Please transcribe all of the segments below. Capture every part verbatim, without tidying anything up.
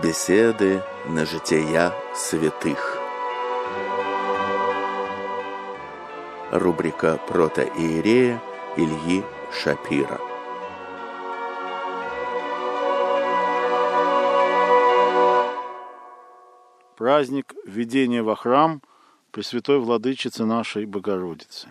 Беседы на жития святых. Рубрика протоиерея Ильи Шапира. Праздник введения во храм Пресвятой Владычицы нашей Богородицы.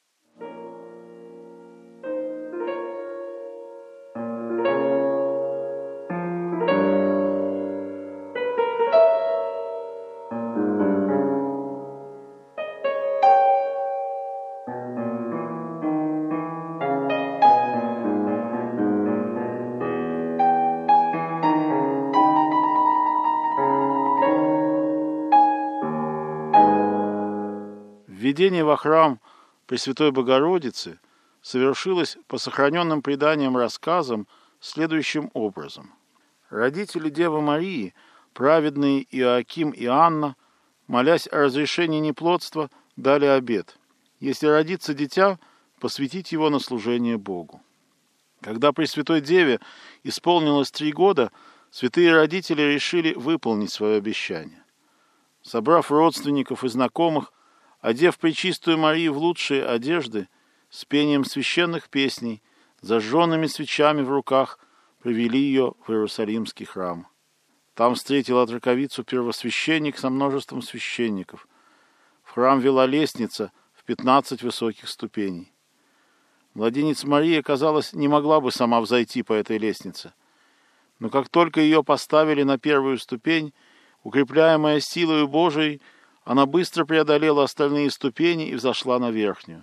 Введение во храм Пресвятой Богородицы совершилось по сохраненным преданиям рассказам следующим образом. Родители Девы Марии, праведные Иоаким и Анна, молясь о разрешении неплодства, дали обет: если родится дитя, посвятить его на служение Богу. Когда Пресвятой Деве исполнилось три года, святые родители решили выполнить свое обещание. Собрав родственников и знакомых, одев Пречистую Марию в лучшие одежды, с пением священных песней, зажженными свечами в руках, привели ее в Иерусалимский храм. Там встретил отроковицу первосвященник со множеством священников. В храм вела лестница в пятнадцать высоких ступеней. Младенец Мария, казалось, не могла бы сама взойти по этой лестнице. Но как только ее поставили на первую ступень, укрепляемая силою Божией, она быстро преодолела остальные ступени и взошла на верхнюю.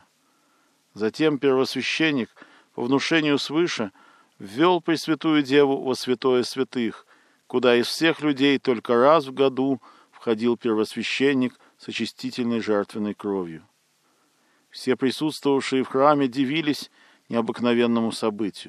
Затем первосвященник, по внушению свыше, ввел Пресвятую Деву во святое святых, куда из всех людей только раз в году входил первосвященник с очистительной жертвенной кровью. Все присутствовавшие в храме дивились необыкновенному событию.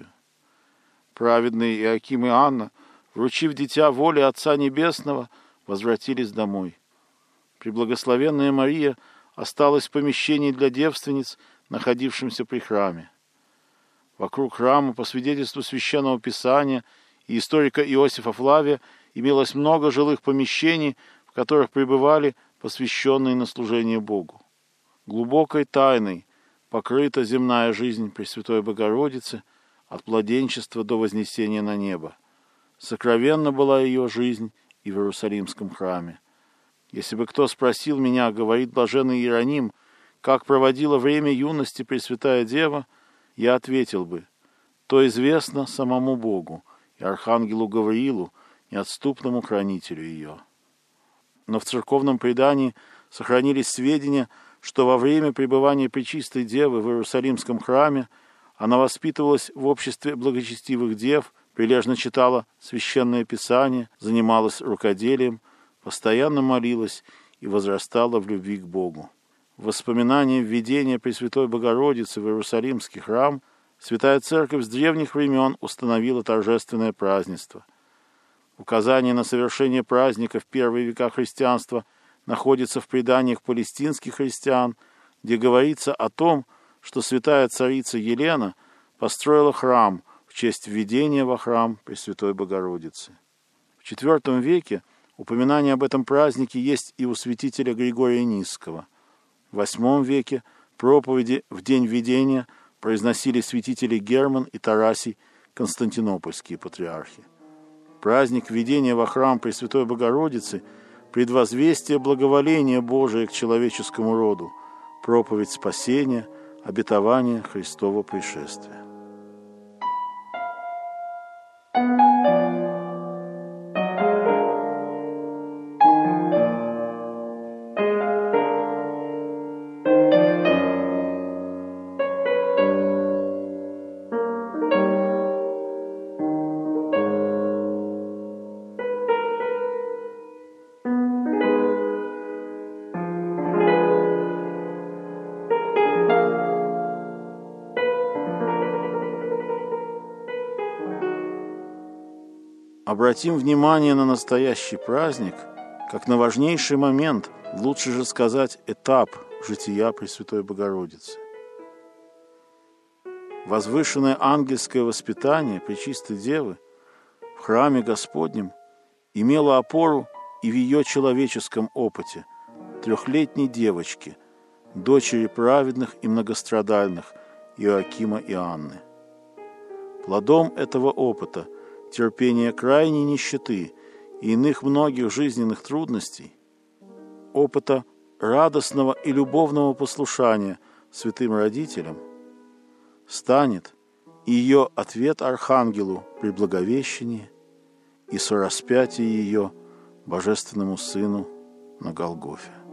Праведные Иоаким и Анна, вручив дитя воле Отца Небесного, возвратились домой. Преблагословенная Мария осталась в помещении для девственниц, находившемся при храме. Вокруг храма, по свидетельству Священного Писания и историка Иосифа Флавия, имелось много жилых помещений, в которых пребывали посвященные на служение Богу. Глубокой тайной покрыта земная жизнь Пресвятой Богородицы от младенчества до вознесения на небо. Сокровенна была ее жизнь и в Иерусалимском храме. Если бы кто спросил меня, говорит блаженный Иероним, как проводила время юности Пресвятая Дева, я ответил бы: то известно самому Богу и архангелу Гавриилу, неотступному хранителю ее. Но в церковном предании сохранились сведения, что во время пребывания Пречистой Девы в Иерусалимском храме она воспитывалась в обществе благочестивых дев, прилежно читала священное Писание, занималась рукоделием, постоянно молилась и возрастала в любви к Богу. В воспоминании введения Пресвятой Богородицы в Иерусалимский храм Святая Церковь с древних времен установила торжественное празднество. Указание на совершение праздника в первые века христианства находится в преданиях палестинских христиан, где говорится о том, что святая царица Елена построила храм в честь введения во храм Пресвятой Богородицы. В четвертом веке упоминание об этом празднике есть и у святителя Григория Нисского. В восьмом веке проповеди в день введения произносили святители Герман и Тарасий, константинопольские патриархи. Праздник введения во храм Пресвятой Богородицы – предвозвестие благоволения Божия к человеческому роду, проповедь спасения, обетование Христова пришествия. Обратим внимание на настоящий праздник, как на важнейший момент, лучше же сказать, этап жития Пресвятой Богородицы. Возвышенное ангельское воспитание Пречистой Девы в храме Господнем имела опору и в ее человеческом опыте, трехлетней девочки, дочери праведных и многострадальных Иоакима и Анны. Плодом этого опыта, терпения крайней нищеты и иных многих жизненных трудностей, опыта радостного и любовного послушания святым родителям, станет и ее ответ Архангелу при Благовещении и сораспятие ее Божественному Сыну на Голгофе.